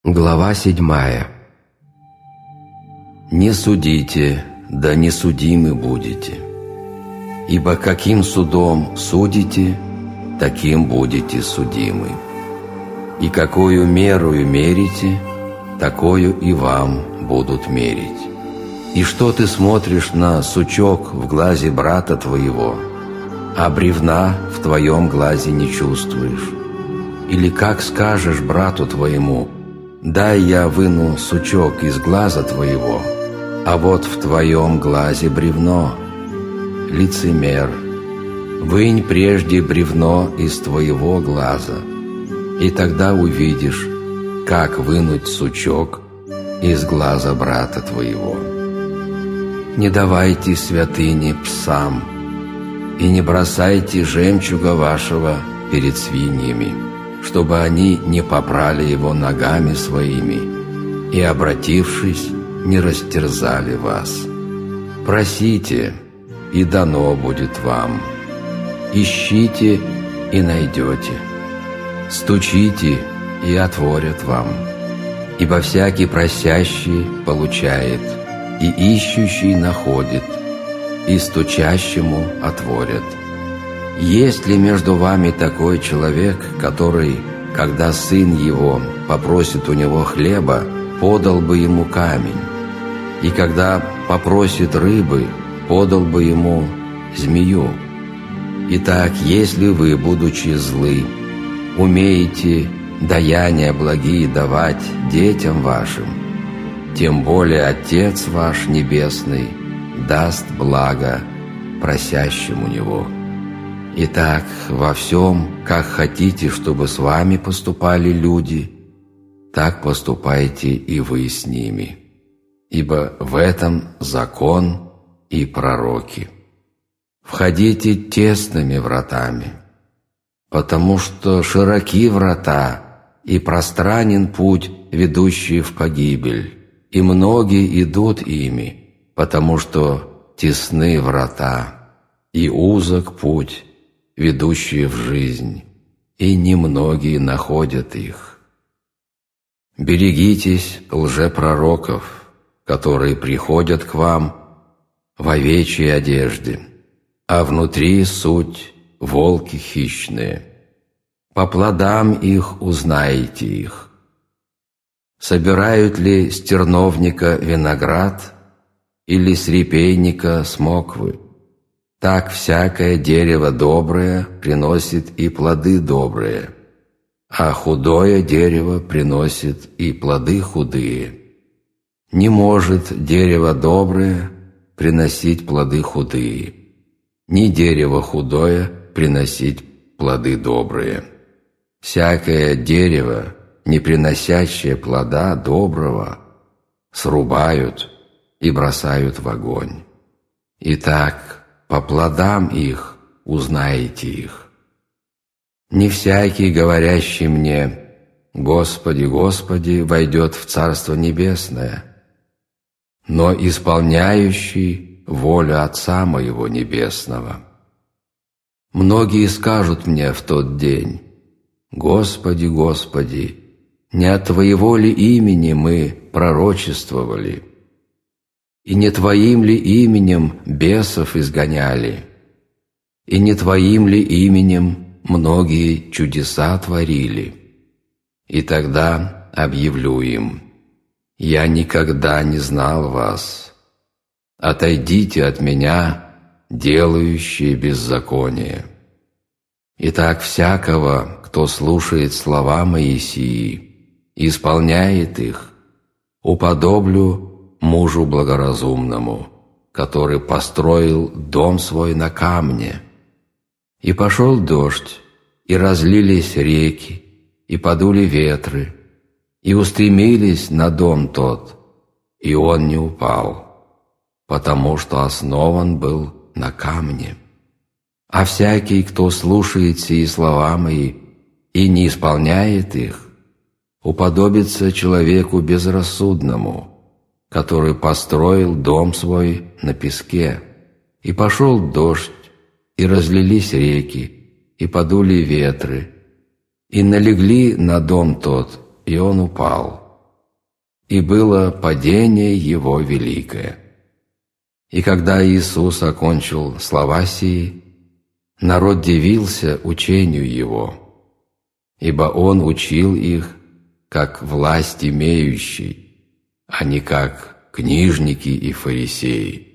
Глава 7. «Не судите, да не судимы будете, ибо каким судом судите, таким будете судимы. И какую мерою мерите, такою и вам будут мерить. И что ты смотришь на сучок в глазе брата твоего, а бревна в твоем глазе не чувствуешь? Или как скажешь брату твоему: дай я выну сучок из глаза твоего, а вот в твоем глазе бревно? Лицемер, вынь прежде бревно из твоего глаза, и тогда увидишь, как вынуть сучок из глаза брата твоего. Не давайте святыни псам, и не бросайте жемчуга вашего перед свиньями, чтобы они не попрали его ногами своими и, обратившись, не растерзали вас. Просите, и дано будет вам. Ищите, и найдете. Стучите, и отворят вам. Ибо всякий просящий получает, и ищущий находит, и стучащему отворят. Есть ли между вами такой человек, который, когда сын его попросит у него хлеба, подал бы ему камень, и когда попросит рыбы, подал бы ему змею? Итак, если вы, будучи злы, умеете даяния благие давать детям вашим, тем более Отец ваш Небесный даст благо просящему Него. Итак, во всем, как хотите, чтобы с вами поступали люди, так поступайте и вы с ними, ибо в этом закон и пророки. Входите тесными вратами, потому что широки врата и пространен путь, ведущий в погибель, и многие идут ими, потому что тесны врата и узок путь, ведущие в жизнь, и немногие находят их. Берегитесь лжепророков, которые приходят к вам в овечьей одежде, а внутри суть волки хищные. По плодам их узнаете их. Собирают ли с терновника виноград или с репейника смоквы? Так всякое дерево доброе приносит и плоды добрые, а худое дерево приносит и плоды худые. Не может дерево доброе приносить плоды худые, ни дерево худое приносить плоды добрые. Всякое дерево, не приносящее плода доброго, срубают и бросают в огонь. Итак, по плодам их узнаете их. Не всякий, говорящий мне: Господи, Господи, войдет в Царство Небесное, но исполняющий волю Отца моего Небесного. Многие скажут мне в тот день: Господи, Господи, не от Твоего ли имени мы пророчествовали? И не Твоим ли именем бесов изгоняли? И не Твоим ли именем многие чудеса творили? И тогда объявлю им: я никогда не знал вас. Отойдите от меня, делающие беззаконие. Итак, всякого, кто слушает слова Моисии и исполняет их, уподоблю мужу благоразумному, который построил дом свой на камне. И пошел дождь, и разлились реки, и подули ветры, и устремились на дом тот, и он не упал, потому что основан был на камне. А всякий, кто слушает сии слова мои и не исполняет их, уподобится человеку безрассудному, который построил дом свой на песке. И пошел дождь, и разлились реки, и подули ветры, и налегли на дом тот, и он упал, и было падение его великое. И когда Иисус окончил слова сии, народ дивился учению Его, ибо Он учил их, как власть имеющий, а не как книжники и фарисеи.